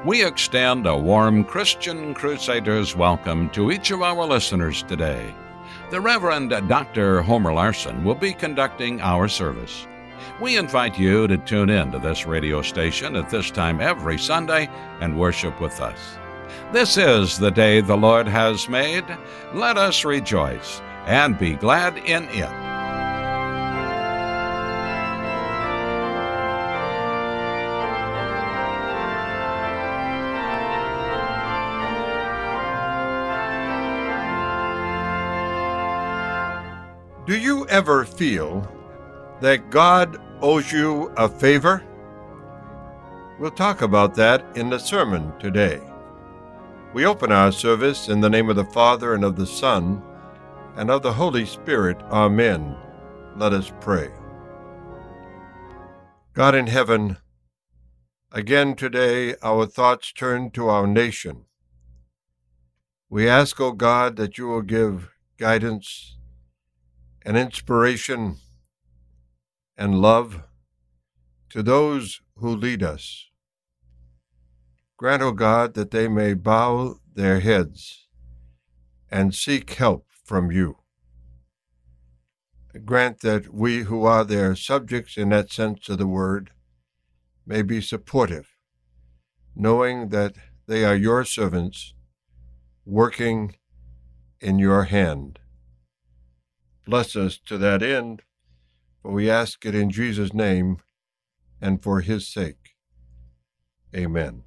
We extend a warm Christian Crusaders welcome to each of our listeners today. The Reverend Dr. Homer Larson will be conducting our service. We invite you to tune in to this radio station at this time every Sunday and worship with us. This is the day the Lord has made. Let us rejoice and be glad in it. Do you ever feel that God owes you a favor? We'll talk about that in the sermon today. We open our service in the name of the Father, and of the Son, and of the Holy Spirit. Amen. Let us pray. God in heaven, again today our thoughts turn to our nation. We ask, O God, that you will give guidance and inspiration and love to those who lead us. Grant, O God, that they may bow their heads and seek help from you. Grant that we who are their subjects in that sense of the word may be supportive, knowing that they are your servants working in your hand. Bless us to that end, for we ask it in Jesus' name and for his sake. Amen.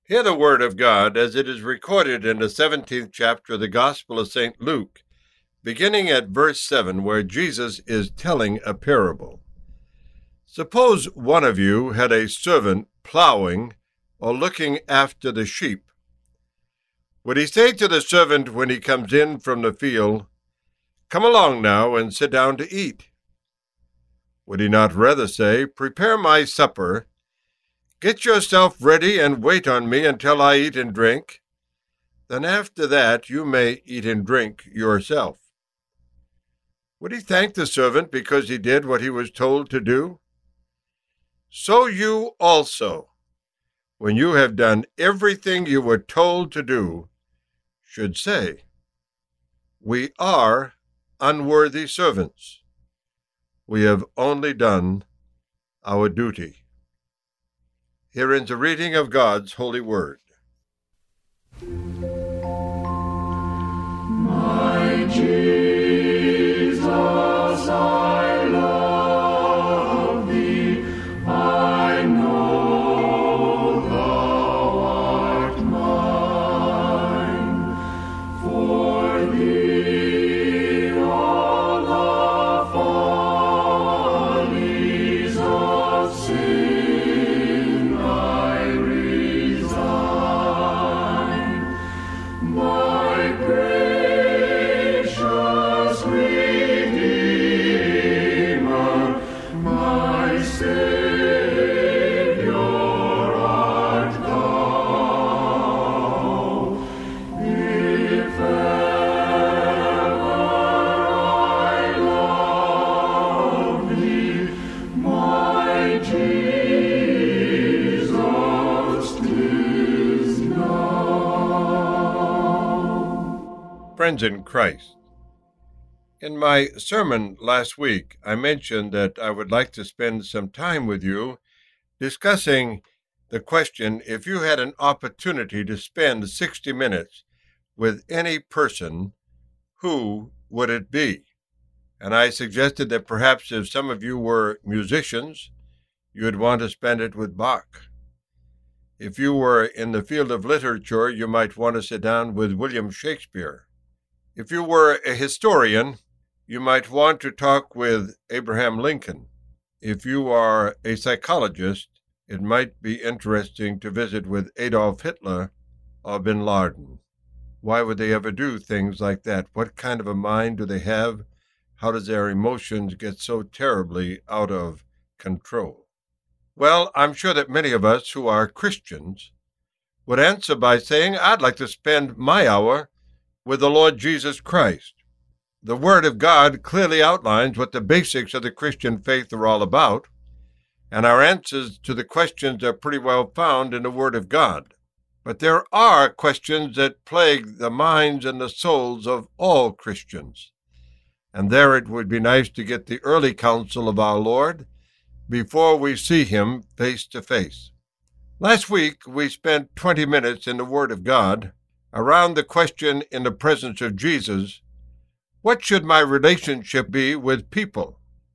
Hear the word of God as it is recorded in the 17th chapter of the Gospel of St. Luke, beginning at verse 7, where Jesus is telling a parable. Suppose one of you had a servant plowing or looking after the sheep. Would he say to the servant when he comes in from the field, "Come along now and sit down to eat"? Would he not rather say, "Prepare my supper, get yourself ready and wait on me until I eat and drink? Then after that you may eat and drink yourself"? Would he thank the servant because he did what he was told to do? So you also, when you have done everything you were told to do, should say, "We are unworthy servants. We have only done our duty." Here ends a reading of God's holy word. My Jesus, I love thee. I know thou art mine. For thee all the follies of sin I resign. My gracious Redeemer, my Savior art thou. If ever I love thee, my Jesus, 'tis now. Friends in Christ, in my sermon last week, I mentioned that I would like to spend some time with you discussing the question, if you had an opportunity to spend 60 minutes with any person, who would it be? And I suggested that perhaps if some of you were musicians, you would want to spend it with Bach. If you were in the field of literature, you might want to sit down with William Shakespeare. If you were a historian, you might want to talk with Abraham Lincoln. If you are a psychologist, it might be interesting to visit with Adolf Hitler or bin Laden. Why would they ever do things like that? What kind of a mind do they have? How does their emotions get so terribly out of control? Well, I'm sure that many of us who are Christians would answer by saying, "I'd like to spend my hour with the Lord Jesus Christ." The Word of God clearly outlines what the basics of the Christian faith are all about, and our answers to the questions are pretty well found in the Word of God. But there are questions that plague the minds and the souls of all Christians, and there it would be nice to get the early counsel of our Lord before we see him face to face. Last week, we spent 20 minutes in the Word of God around the question in the presence of Jesus, what should my relationship be with people?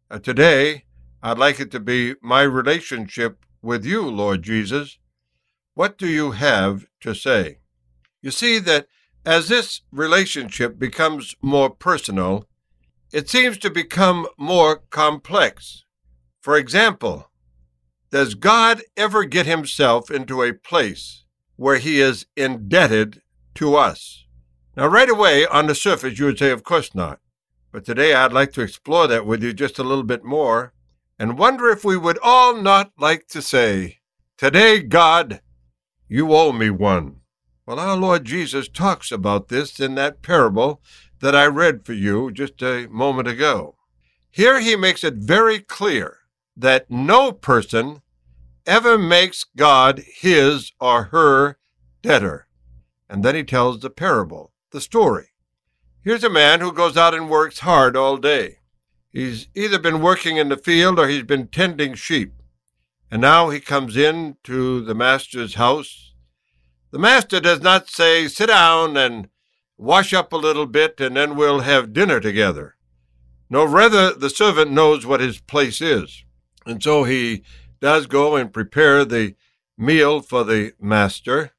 Today, I'd like it to be my relationship with you, Lord Jesus. What do you have to say? You see that as this relationship becomes more personal, it seems to become more complex. For example, does God ever get himself into a place where he is indebted to us? Now, right away, on the surface, you would say, of course not. But today, I'd like to explore that with you just a little bit more and wonder if we would all not like to say, "Today, God, you owe me one." Well, our Lord Jesus talks about this in that parable that I read for you just a moment ago. Here he makes it very clear that no person ever makes God his or her debtor. And then he tells the parable, the story. Here's a man who goes out and works hard all day. He's either been working in the field or he's been tending sheep. And now he comes in to the master's house. The master does not say, "Sit down and wash up a little bit and then we'll have dinner together." No, rather, the servant knows what his place is. And so he does go and prepare the meal for the master.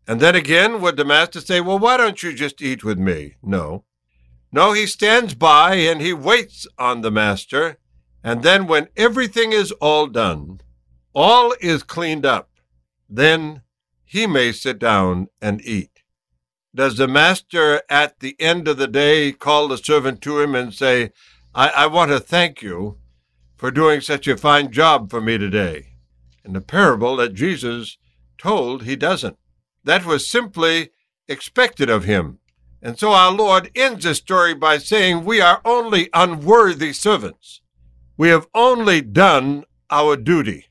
And then again, would the master say, well, why don't you just eat with me? No. No, he stands by and he waits on the master. And then when everything is all done, all is cleaned up, then he may sit down and eat. Does the master at the end of the day call the servant to him and say, I want to thank you for doing such a fine job for me today? In the parable that Jesus told, he doesn't. That was simply expected of him. And so our Lord ends the story by saying, we are only unworthy servants. We have only done our duty.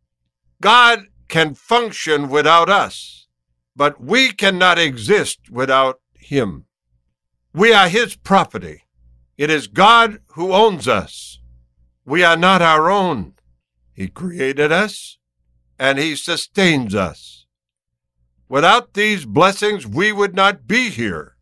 God can function without us, but we cannot exist without him. We are his property. It is God who owns us. We are not our own. He created us, and he sustains us. Without these blessings, we would not be here.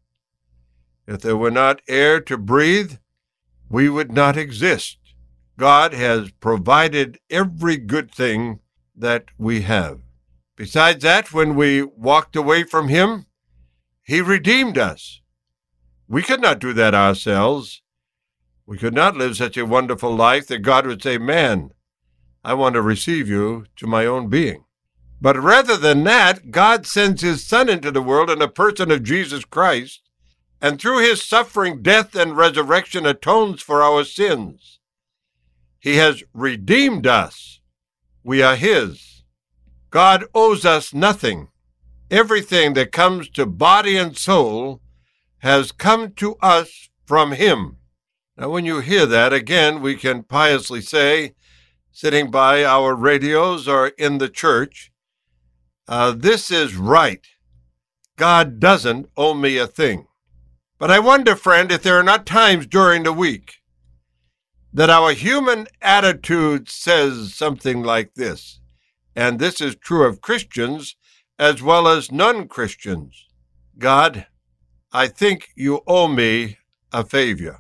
If there were not air to breathe, we would not exist. God has provided every good thing that we have. Besides that, when we walked away from him, he redeemed us. We could not do that ourselves. We could not live such a wonderful life that God would say, man, I want to receive you to my own being. But rather than that, God sends his Son into the world in the person of Jesus Christ, and through his suffering, death, and resurrection atones for our sins. He has redeemed us. We are his. God owes us nothing. Everything that comes to body and soul has come to us from him. Now, when you hear that, again, we can piously say, sitting by our radios or in the church, this is right. God doesn't owe me a thing. But I wonder, friend, if there are not times during the week that our human attitude says something like this, and this is true of Christians as well as non-Christians. God, I think you owe me a favor.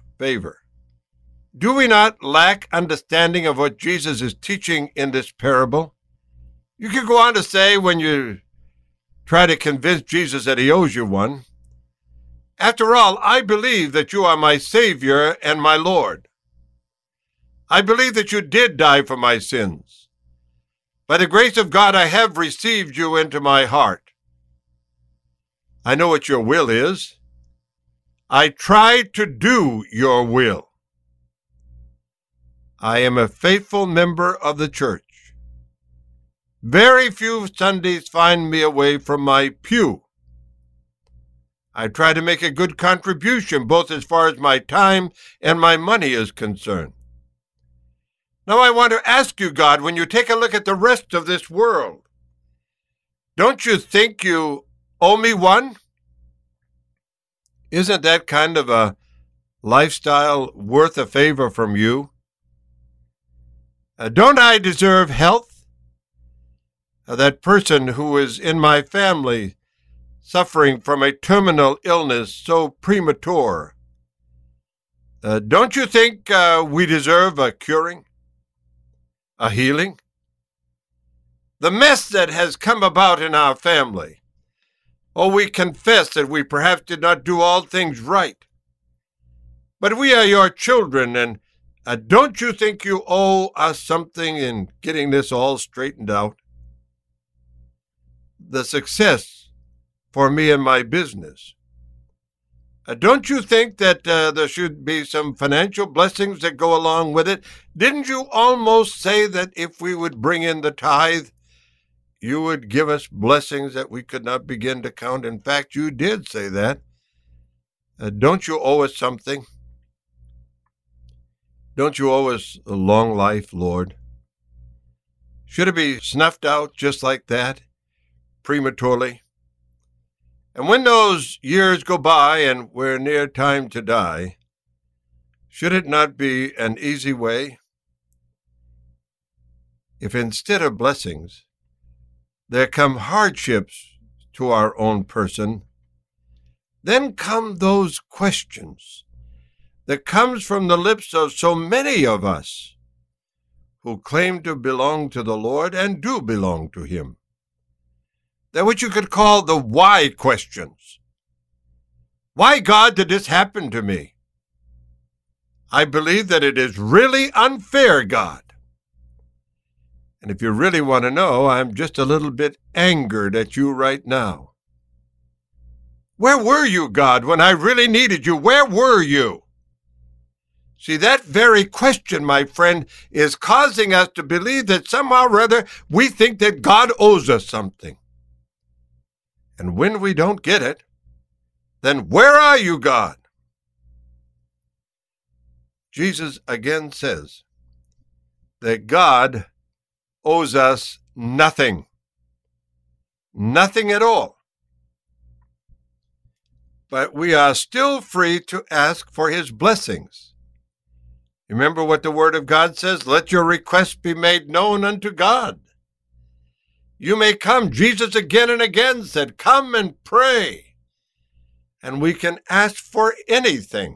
Do we not lack understanding of what Jesus is teaching in this parable? You could go on to say, when you try to convince Jesus that he owes you one, after all, I believe that you are my Savior and my Lord. I believe that you did die for my sins. By the grace of God, I have received you into my heart. I know what your will is. I try to do your will. I am a faithful member of the church. Very few Sundays find me away from my pew. I try to make a good contribution, both as far as my time and my money is concerned. Now I want to ask you, God, when you take a look at the rest of this world, don't you think you owe me one? Isn't that kind of a lifestyle worth a favor from you? Don't I deserve health? That person who is in my family suffering from a terminal illness so premature, don't you think we deserve a curing? A healing? The mess that has come about in our family. Oh, we confess that we perhaps did not do all things right. But we are your children, and don't you think you owe us something in getting this all straightened out? The success for me and my business. Don't you think that there should be some financial blessings that go along with it? Didn't you almost say that if we would bring in the tithe, you would give us blessings that we could not begin to count? In fact, you did say that. Don't you owe us something? Don't you owe us a long life, Lord? Should it be snuffed out just like that, prematurely? And when those years go by and we're near time to die, should it not be an easy way? If instead of blessings, there come hardships to our own person, then come those questions that comes from the lips of so many of us who claim to belong to the Lord and do belong to him. They're what you could call the why questions. Why, God, did this happen to me? I believe that it is really unfair, God. And if you really want to know, I'm just a little bit angered at you right now. Where were you, God, when I really needed you? Where were you? See, that very question, my friend, is causing us to believe that somehow or other we think that God owes us something. And when we don't get it, then where are you, God? Jesus again says that God owes us nothing. Nothing at all. But we are still free to ask for his blessings. Remember what the Word of God says? Let your requests be made known unto God. You may come. Jesus again and again said, come and pray. And we can ask for anything.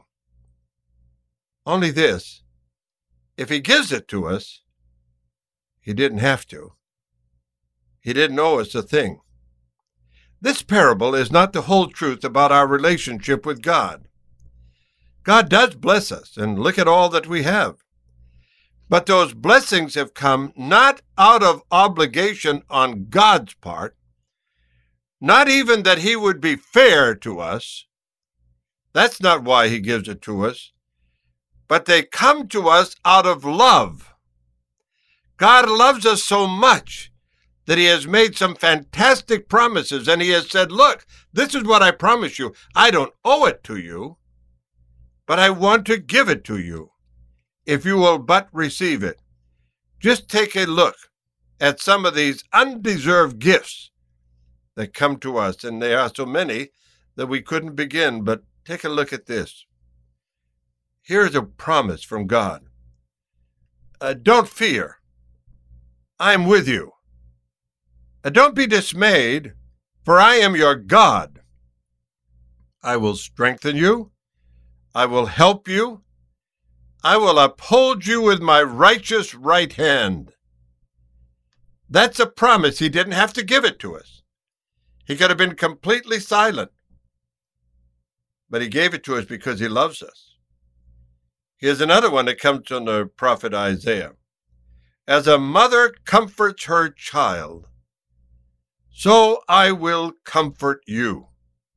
Only this, if he gives it to us, he didn't have to. He didn't owe us a thing. This parable is not the whole truth about our relationship with God. God does bless us, and look at all that we have. But those blessings have come not out of obligation on God's part, not even that he would be fair to us. That's not why he gives it to us. But they come to us out of love. God loves us so much that he has made some fantastic promises, and he has said, look, this is what I promise you. I don't owe it to you, but I want to give it to you, if you will but receive it. Just take a look at some of these undeserved gifts that come to us, and there are so many that we couldn't begin, but take a look at this. Here's a promise from God. Don't fear. I'm with you. Don't be dismayed, for I am your God. I will strengthen you. I will help you. I will uphold you with my righteous right hand. That's a promise. He didn't have to give it to us. He could have been completely silent. But he gave it to us because he loves us. Here's another one that comes from the prophet Isaiah. As a mother comforts her child, so I will comfort you.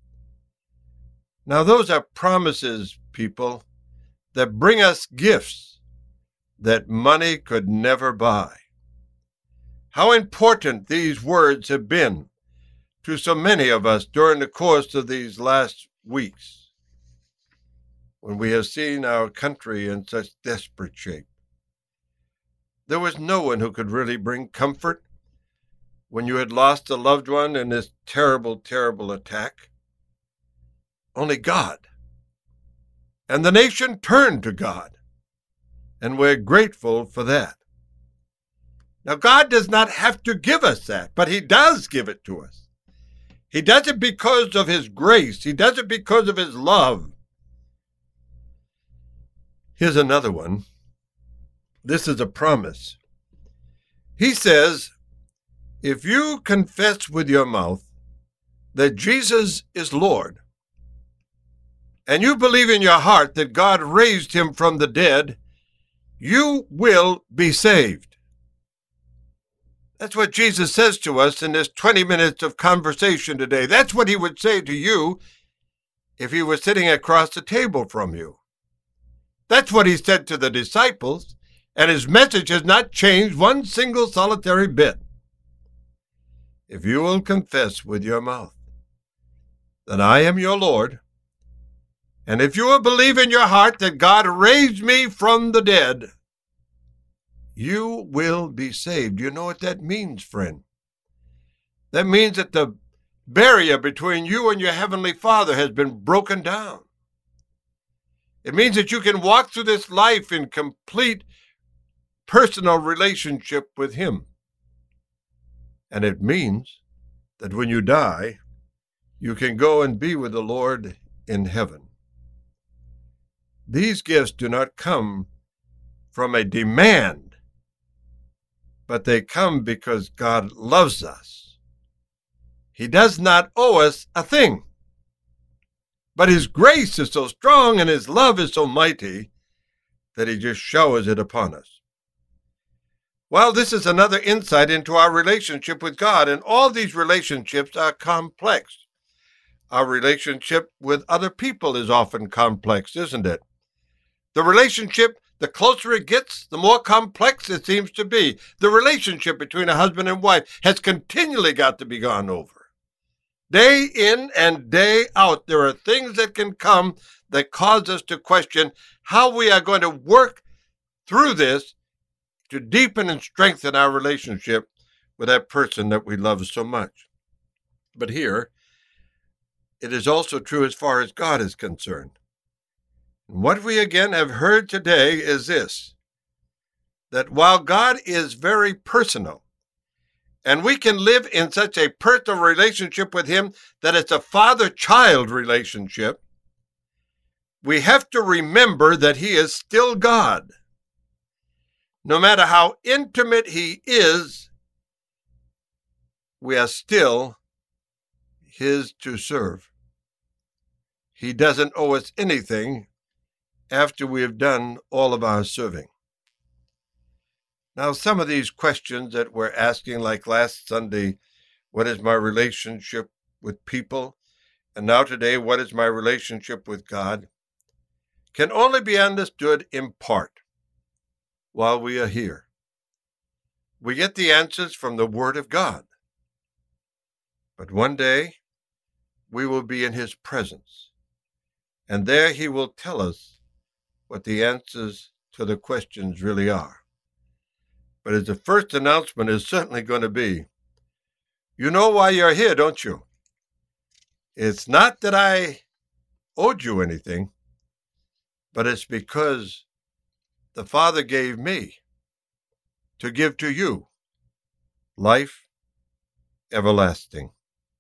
Now those are promises, people, that bring us gifts that money could never buy. How important these words have been to so many of us during the course of these last weeks, when we have seen our country in such desperate shape. There was no one who could really bring comfort when you had lost a loved one in this terrible, terrible attack. Only God. And the nation turned to God, and we're grateful for that. Now, God does not have to give us that, but he does give it to us. He does it because of his grace. He does it because of his love. Here's another one. This is a promise. He says, if you confess with your mouth that Jesus is Lord, and you believe in your heart that God raised him from the dead, you will be saved. That's what Jesus says to us in this 20 minutes of conversation today. That's what he would say to you if he was sitting across the table from you. That's what he said to the disciples, and his message has not changed one single solitary bit. If you will confess with your mouth that I am your Lord, and if you will believe in your heart that God raised me from the dead, you will be saved. You know what that means, friend? That means that the barrier between you and your Heavenly Father has been broken down. It means that you can walk through this life in complete personal relationship with him. And it means that when you die, you can go and be with the Lord in heaven. These gifts do not come from a demand, but they come because God loves us. He does not owe us a thing. But his grace is so strong and his love is so mighty that he just showers it upon us. Well, this is another insight into our relationship with God, and all these relationships are complex. Our relationship with other people is often complex, isn't it? The relationship, the closer it gets, the more complex it seems to be. The relationship between a husband and wife has continually got to be gone over. Day in and day out, there are things that can come that cause us to question how we are going to work through this to deepen and strengthen our relationship with that person that we love so much. But here, it is also true as far as God is concerned. And what we again have heard today is this, that while God is very personal, and we can live in such a personal relationship with him that it's a father-child relationship, we have to remember that he is still God. No matter how intimate he is, we are still his to serve. He doesn't owe us anything after we have done all of our serving. Now, some of these questions that we're asking, like last Sunday, what is my relationship with people? And now today, what is my relationship with God? Can only be understood in part while we are here. We get the answers from the Word of God. But one day, we will be in his presence, and there he will tell us what the answers to the questions really are. But as the first announcement is certainly going to be, you know why you're here, don't you? It's not that I owed you anything, but it's because the Father gave me to give to you life everlasting.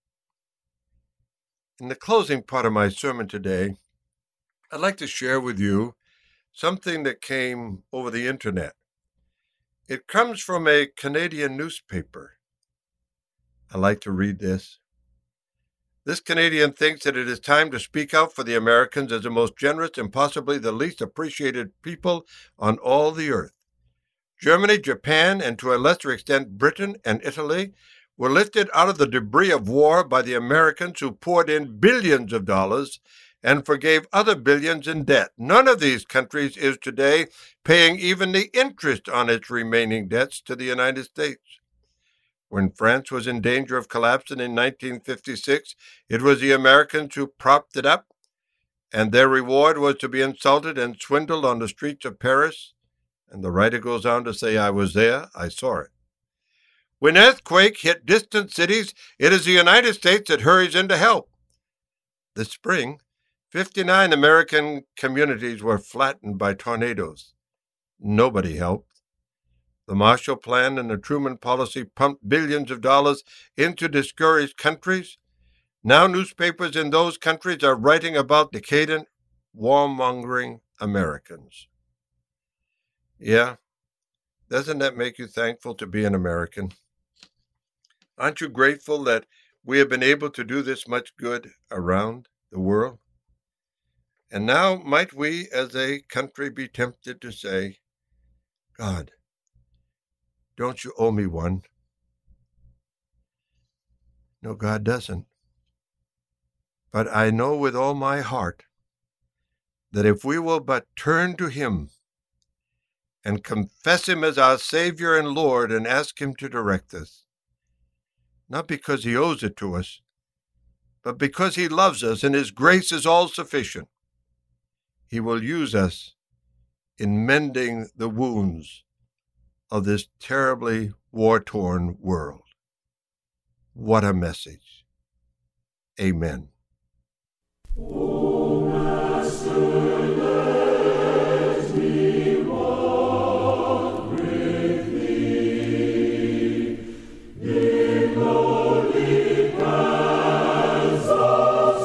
In the closing part of my sermon today, I'd like to share with you something that came over the internet. It comes from a Canadian newspaper. I like to read this. This Canadian thinks that it is time to speak out for the Americans as the most generous and possibly the least appreciated people on all the earth. Germany, Japan, and to a lesser extent Britain and Italy were lifted out of the debris of war by the Americans who poured in billions of dollars and forgave other billions in debt. None of these countries is today paying even the interest on its remaining debts to the United States. When France was in danger of collapsing in 1956, it was the Americans who propped it up, and their reward was to be insulted and swindled on the streets of Paris. And the writer goes on to say, I was there, I saw it. When earthquake hit distant cities, it is the United States that hurries in to help. This spring, 59 American communities were flattened by tornadoes. Nobody helped. The Marshall Plan and the Truman Policy pumped billions of dollars into discouraged countries. Now newspapers in those countries are writing about decadent, warmongering Americans. Yeah, doesn't that make you thankful to be an American? Aren't you grateful that we have been able to do this much good around the world? And now might we as a country be tempted to say, God, don't you owe me one? No, God doesn't. But I know with all my heart that if we will but turn to him and confess him as our Savior and Lord and ask him to direct us, not because he owes it to us, but because he loves us and his grace is all sufficient, he will use us in mending the wounds of this terribly war-torn world. What a message. Amen. O Master, let me walk with thee in lowly paths of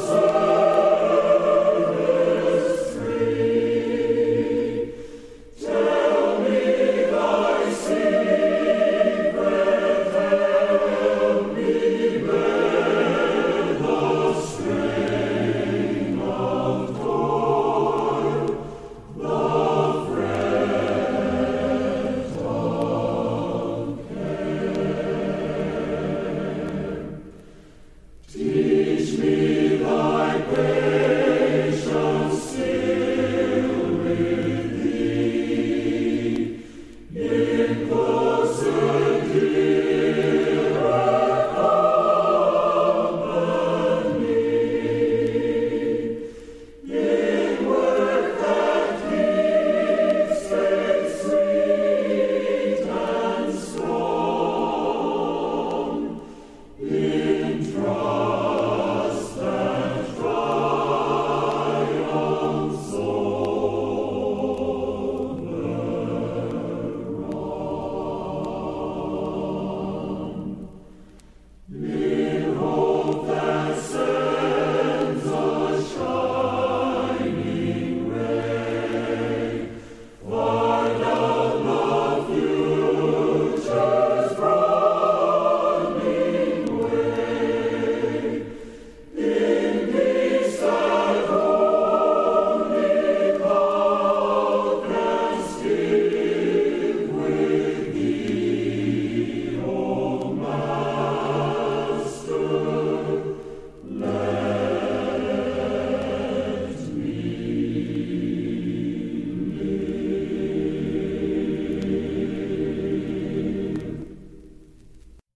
service free. Tell me thy secret, help me bear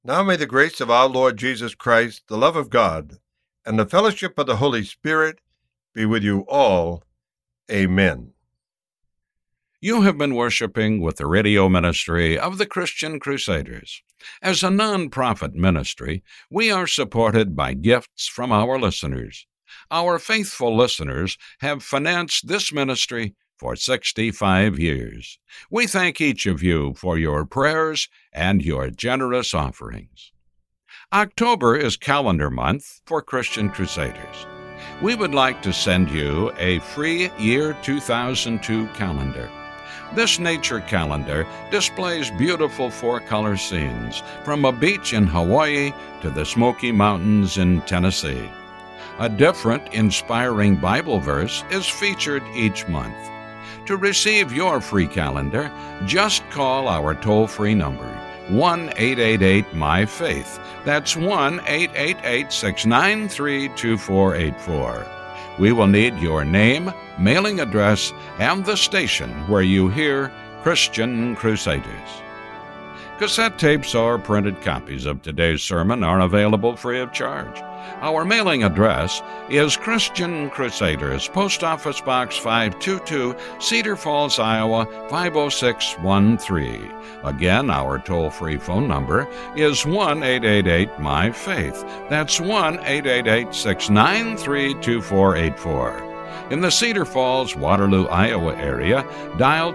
Now may the grace of our Lord Jesus Christ, the love of God, and the fellowship of the Holy Spirit be with you all. Amen. You have been worshiping with the radio ministry of the Christian Crusaders. As a non-profit ministry, we are supported by gifts from our listeners. Our faithful listeners have financed this ministry for 65 years. We thank each of you for your prayers and your generous offerings. October is calendar month for Christian Crusaders. We would like to send you a free year 2002 calendar. This nature calendar displays beautiful four-color scenes from a beach in Hawaii to the Smoky Mountains in Tennessee. A different, inspiring Bible verse is featured each month. To receive your free calendar, just call our toll-free number, 1-888-MY-FAITH. That's 1-888-693-2484. We will need your name, mailing address, and the station where you hear Christian Crusaders. Cassette tapes or printed copies of today's sermon are available free of charge. Our mailing address is Christian Crusaders, Post Office Box 522, Cedar Falls, Iowa 50613. Again, our toll-free phone number is 1-888-MY-FAITH. That's 1-888-693-2484. In the Cedar Falls, Waterloo, Iowa area, dial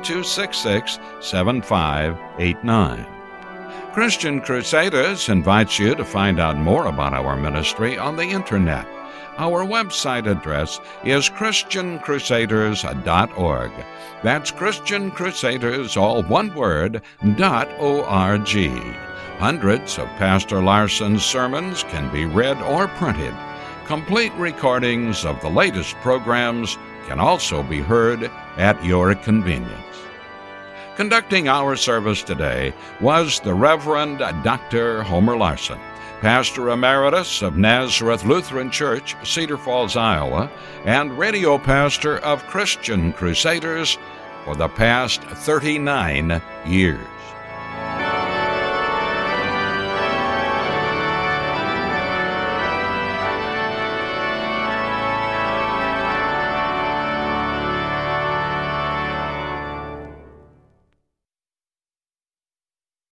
266-7589. Christian Crusaders invites you to find out more about our ministry on the Internet. Our website address is ChristianCrusaders.org. That's Christian Crusaders, all one word, .org. Hundreds of Pastor Larson's sermons can be read or printed. Complete recordings of the latest programs can also be heard at your convenience. Conducting our service today was the Reverend Dr. Homer Larson, Pastor Emeritus of Nazareth Lutheran Church, Cedar Falls, Iowa, and radio pastor of Christian Crusaders for the past 39 years.